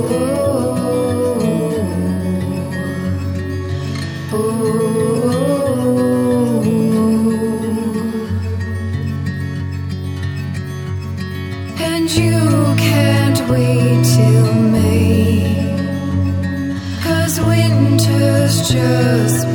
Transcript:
And you can't wait till May, 'cause winter's just